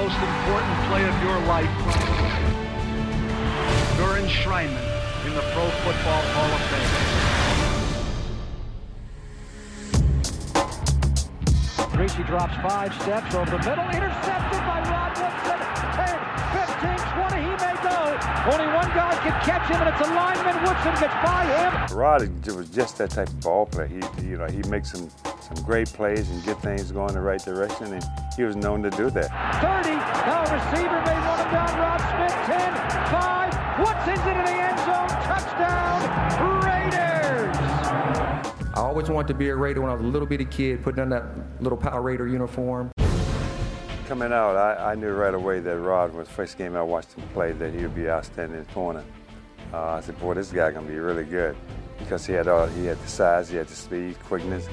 most important play of your life, your enshrinement in the Pro Football Hall of Fame. Griese drops 5 steps over the middle, intercepted by Rod Woodson. 10, 15, 20, he may go. Only one guy can catch him, and it's a lineman. Woodson gets by him. Rod was just that type of ball player. He makes some great plays and get things going in the right direction, and he was known to do that. 30, now receiver may run him down. Rod Smith, 10, 5, Woodson's into the end zone. Touchdown, Raiders! I always wanted to be a Raider when I was a little bitty kid, putting on that little Power Raider uniform. Coming out, I knew right away that Rod, was the first game I watched him play, that he would be outstanding in the corner. I said, boy, this guy going to be really good, because he had the size, he had the speed, quickness.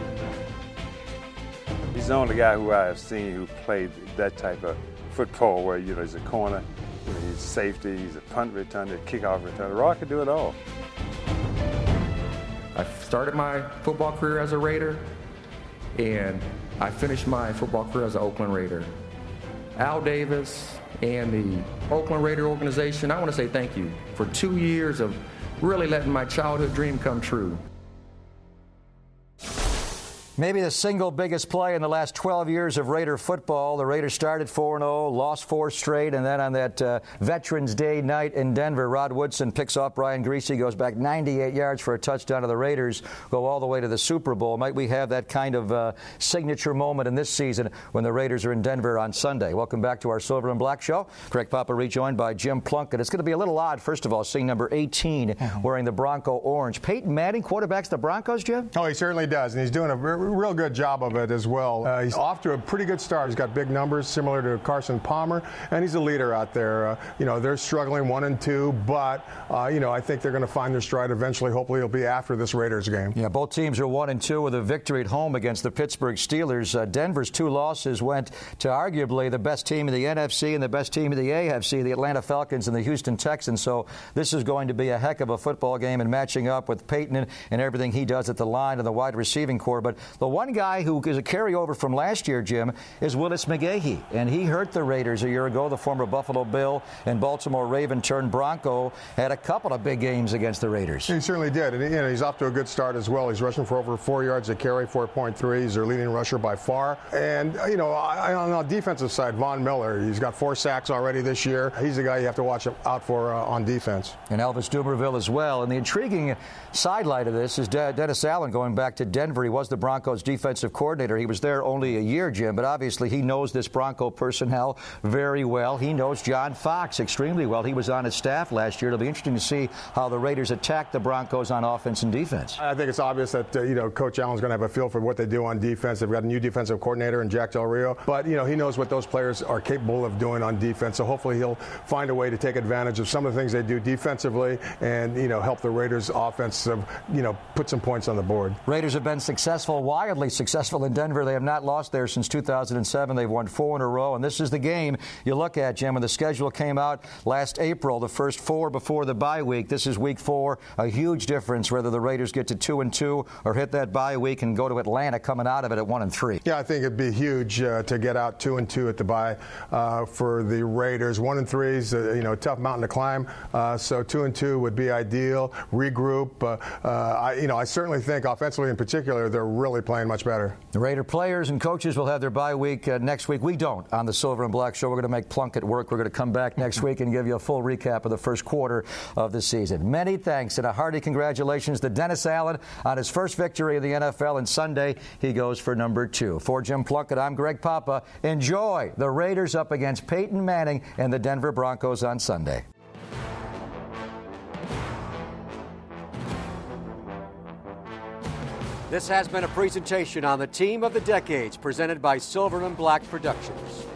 He's the only guy who I have seen who played that type of football where, he's a corner, he's safety, he's a punt returner, kickoff returner. Rod could do it all. I started my football career as a Raider, and I finished my football career as an Oakland Raider. Al Davis and the Oakland Raider organization, I want to say thank you for 2 years of really letting my childhood dream come true. Maybe the single biggest play in the last 12 years of Raider football. The Raiders started 4-0, lost 4 straight, and then on that Veterans Day night in Denver, Rod Woodson picks off Brian Griese, goes back 98 yards for a touchdown to the Raiders, go all the way to the Super Bowl. Might we have that kind of signature moment in this season when the Raiders are in Denver on Sunday? Welcome back to our Silver and Black Show. Greg Papa rejoined by Jim Plunkett. It's going to be a little odd, first of all, seeing number 18 wearing the Bronco orange. Peyton Manning quarterbacks the Broncos, Jim? Oh, he certainly does, and he's doing a real good job of it as well. He's off to a pretty good start. He's got big numbers similar to Carson Palmer, and he's a leader out there. They're struggling 1-2, but I think they're going to find their stride eventually. Hopefully it'll be after this Raiders game. Yeah, both teams are 1-2 with a victory at home against the Pittsburgh Steelers. Denver's 2 losses went to arguably the best team in the NFC and the best team in the AFC, the Atlanta Falcons and the Houston Texans. So this is going to be a heck of a football game, and matching up with Peyton and everything he does at the line and the wide receiving core. But the one guy who is a carryover from last year, Jim, is Willis McGahee. And he hurt the Raiders a year ago. The former Buffalo Bill and Baltimore Raven turned Bronco had a couple of big games against the Raiders. He certainly did. And he's off to a good start as well. He's rushing for over 4 yards a carry, 4.3. He's their leading rusher by far. And, on the defensive side, Von Miller, he's got 4 sacks already this year. He's the guy you have to watch out for on defense. And Elvis Dumervil as well. And the intriguing sidelight of this is Dennis Allen going back to Denver. He was the Broncos defensive coordinator. He was there only a year, Jim, but obviously he knows this Bronco personnel very well. He knows John Fox extremely well. He was on his staff last year. It'll be interesting to see how the Raiders attack the Broncos on offense and defense. I think it's obvious that, Coach Allen's going to have a feel for what they do on defense. They've got a new defensive coordinator in Jack Del Rio, but, he knows what those players are capable of doing on defense, so hopefully he'll find a way to take advantage of some of the things they do defensively and, help the Raiders' offense, put some points on the board. Raiders have been successful, wildly successful in Denver. They have not lost there since 2007. They've won 4 in a row, and this is the game you look at, Jim. When the schedule came out last April, the first 4 before the bye week, this is week 4. A huge difference whether the Raiders get to 2-2 or hit that bye week and go to Atlanta coming out of it at 1-3. Yeah, I think it'd be huge to get out 2-2 at the bye for the Raiders. 1-3 is a tough mountain to climb, so 2-2 would be ideal. Regroup. I certainly think offensively in particular they're really playing much better. The Raider players and coaches will have their bye week next week. We don't on the Silver and Black Show. We're going to make Plunkett work. We're going to come back next week and give you a full recap of the first quarter of the season. Many thanks and a hearty congratulations to Dennis Allen on his first victory in the NFL, and Sunday he goes for number 2. For Jim Plunkett, I'm Greg Papa. Enjoy the Raiders up against Peyton Manning and the Denver Broncos on Sunday. This has been a presentation on the Team of the Decades presented by Silver and Black Productions.